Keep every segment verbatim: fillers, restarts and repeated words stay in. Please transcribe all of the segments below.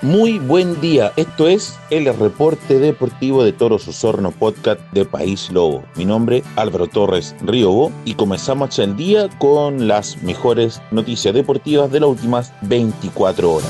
Muy buen día, esto es el reporte deportivo de Toros Osorno Podcast de País Lobo. Mi nombre es Álvaro Torres Ríobo y comenzamos el día con las mejores noticias deportivas de las últimas veinticuatro horas.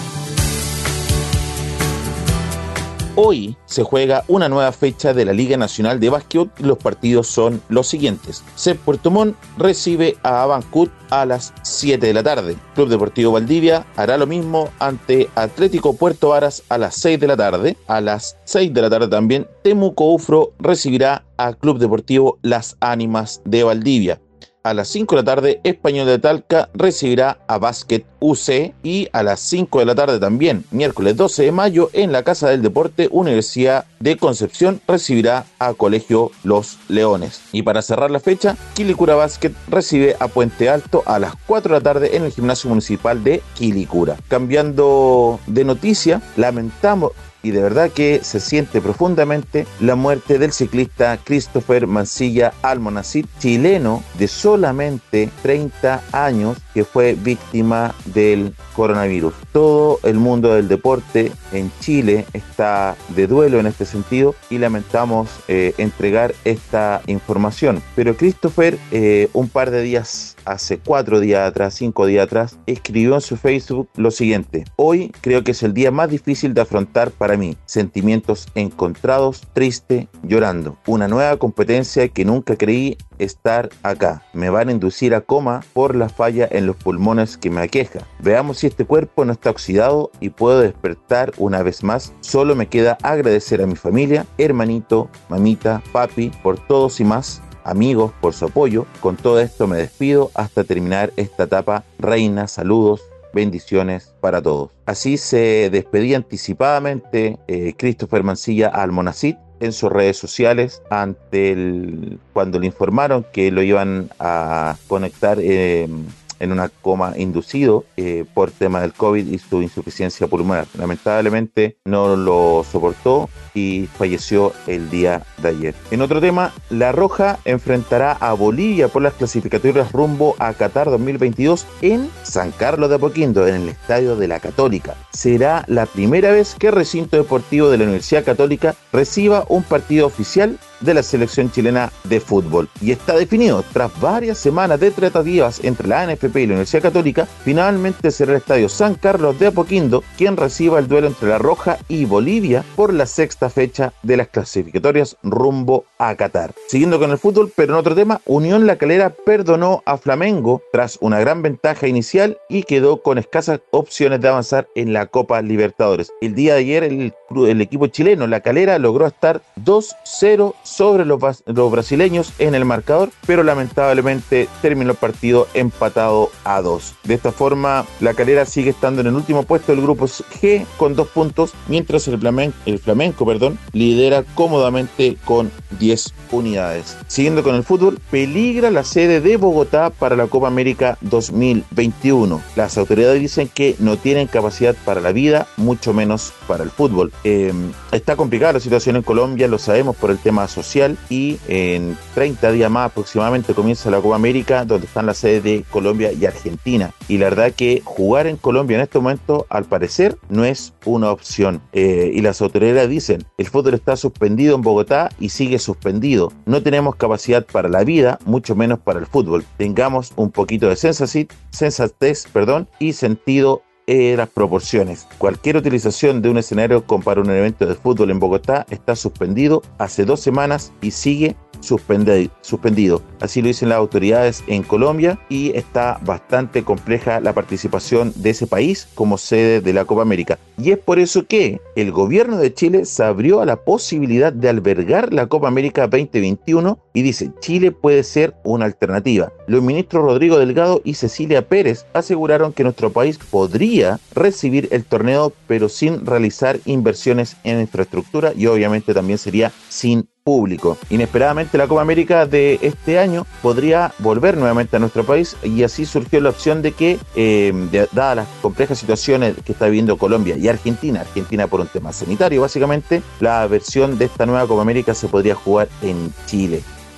Hoy se juega una nueva fecha de la Liga Nacional de Básquet. Los partidos son los siguientes. C E P Puerto Montt recibe a Abancut a las siete de la tarde. Club Deportivo Valdivia hará lo mismo ante Atlético Puerto Varas a las seis de la tarde. A las seis de la tarde también Temuco Ufro recibirá a Club Deportivo Las Ánimas de Valdivia. A las cinco de la tarde, Español de Talca recibirá a Básquet U C y a las cinco de la tarde también, miércoles doce de mayo, en la Casa del Deporte, Universidad de Concepción recibirá a Colegio Los Leones. Y para cerrar la fecha, Quilicura Básquet recibe a Puente Alto a las cuatro de la tarde en el Gimnasio Municipal de Quilicura. Cambiando de noticia, lamentamos y de verdad que se siente profundamente la muerte del ciclista Christopher Mancilla Almonacid, chileno de solamente treinta años, que fue víctima del coronavirus. Todo el mundo del deporte en Chile está de duelo en este sentido y lamentamos eh, entregar esta información. Pero Christopher, eh, un par de días, hace cuatro días atrás, cinco días atrás, escribió en su Facebook lo siguiente: hoy creo que es el día más difícil de afrontar para mí. Sentimientos encontrados, triste, llorando. Una nueva competencia que nunca creí estar acá. Me van a inducir a coma por la falla en los pulmones que me aqueja. Veamos si este cuerpo no está oxidado y puedo despertar una vez más. Solo me queda agradecer a mi familia, hermanito, mamita, papi, por todos y más. Amigos, por su apoyo. Con todo esto me despido hasta terminar esta etapa. Reina, saludos, bendiciones para todos. Así se despedía anticipadamente eh, Christopher Mancilla Almonacid en sus redes sociales ante el cuando le informaron que lo iban a conectar eh, en una coma inducido eh, por tema del COVID y su insuficiencia pulmonar. Lamentablemente no lo soportó y falleció el día de ayer. En otro tema, La Roja enfrentará a Bolivia por las clasificatorias rumbo a Qatar dos mil veintidós en San Carlos de Apoquindo, en el Estadio de la Católica. Será la primera vez que el recinto deportivo de la Universidad Católica reciba un partido oficial de la selección chilena de fútbol. Y está definido, tras varias semanas de tratativas entre la A N F P y la Universidad Católica, finalmente será el Estadio San Carlos de Apoquindo quien reciba el duelo entre La Roja y Bolivia por la sexta fecha de las clasificatorias rumbo a Qatar. Siguiendo con el fútbol, pero en otro tema, Unión La Calera perdonó a Flamengo tras una gran ventaja inicial y quedó con escasas opciones de avanzar en la Copa Libertadores. El día de ayer el, el equipo chileno La Calera logró estar dos cero sobre los, los brasileños en el marcador, pero lamentablemente terminó el partido empatado a dos. De esta forma, La Calera sigue estando en el último puesto del grupo G con dos puntos, mientras el Flamenco, el Flamenco perdón, lidera cómodamente con diez unidades. Siguiendo con el fútbol, peligra la sede de Bogotá para la Copa América dos mil veintiuno. Las autoridades dicen que no tienen capacidad para la vida, mucho menos para el fútbol. Eh, está complicada la situación en Colombia, lo sabemos por el tema social, y en treinta días más aproximadamente comienza la Copa América, donde están las sedes de Colombia y Argentina, y la verdad que jugar en Colombia en este momento al parecer no es una opción, eh, y las autoridades dicen el fútbol está suspendido en Bogotá y sigue suspendido, no tenemos capacidad para la vida, mucho menos para el fútbol, tengamos un poquito de sensatez, sensatez perdón, y sentido Eh, las proporciones. Cualquier utilización de un escenario para un evento de fútbol en Bogotá está suspendido hace dos semanas y sigue suspendido, suspendido. Así lo dicen las autoridades en Colombia, y está bastante compleja la participación de ese país como sede de la Copa América. Y es por eso que el gobierno de Chile se abrió a la posibilidad de albergar la Copa América veinte veintiuno y dice: Chile puede ser una alternativa. Los ministros Rodrigo Delgado y Cecilia Pérez aseguraron que nuestro país podría recibir el torneo, pero sin realizar inversiones en infraestructura, y obviamente también sería sin público. Inesperadamente la Copa América de este año podría volver nuevamente a nuestro país, y así surgió la opción de que, eh, de, dadas las complejas situaciones que está viviendo Colombia y Argentina, Argentina por un tema sanitario básicamente, la versión de esta nueva Copa América se podría jugar en Chile.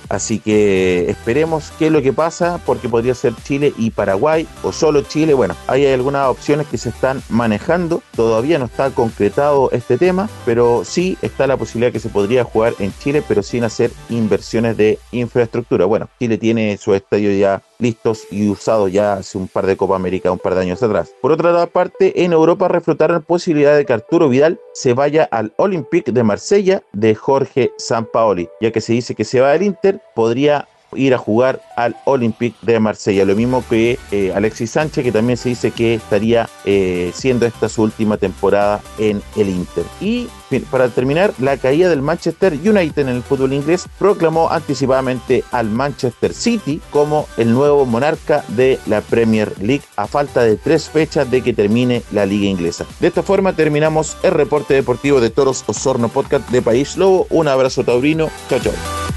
Así que esperemos qué es lo que pasa, porque podría ser Chile y Paraguay o solo Chile. Bueno, hay algunas opciones que se están manejando, todavía no está concretado este tema, pero sí está la posibilidad que se podría jugar en Chile, pero sin hacer inversiones de infraestructura. Bueno, Chile tiene su estadio ya listos y usados ya hace un par de Copa América, un par de años atrás. Por otra parte, en Europa reflotaron la posibilidad de que Arturo Vidal se vaya al Olympique de Marsella de Jorge Sampaoli, ya que se dice que se va del Inter, podría ir a jugar al Olympique de Marsella, lo mismo que eh, Alexis Sánchez, que también se dice que estaría eh, siendo esta su última temporada en el Inter. Y para terminar, la caída del Manchester United en el fútbol inglés proclamó anticipadamente al Manchester City como el nuevo monarca de la Premier League a falta de tres fechas de que termine la liga inglesa. De esta forma terminamos el reporte deportivo de Toros Osorno Podcast de País Lobo. Un abrazo taurino, chao chao.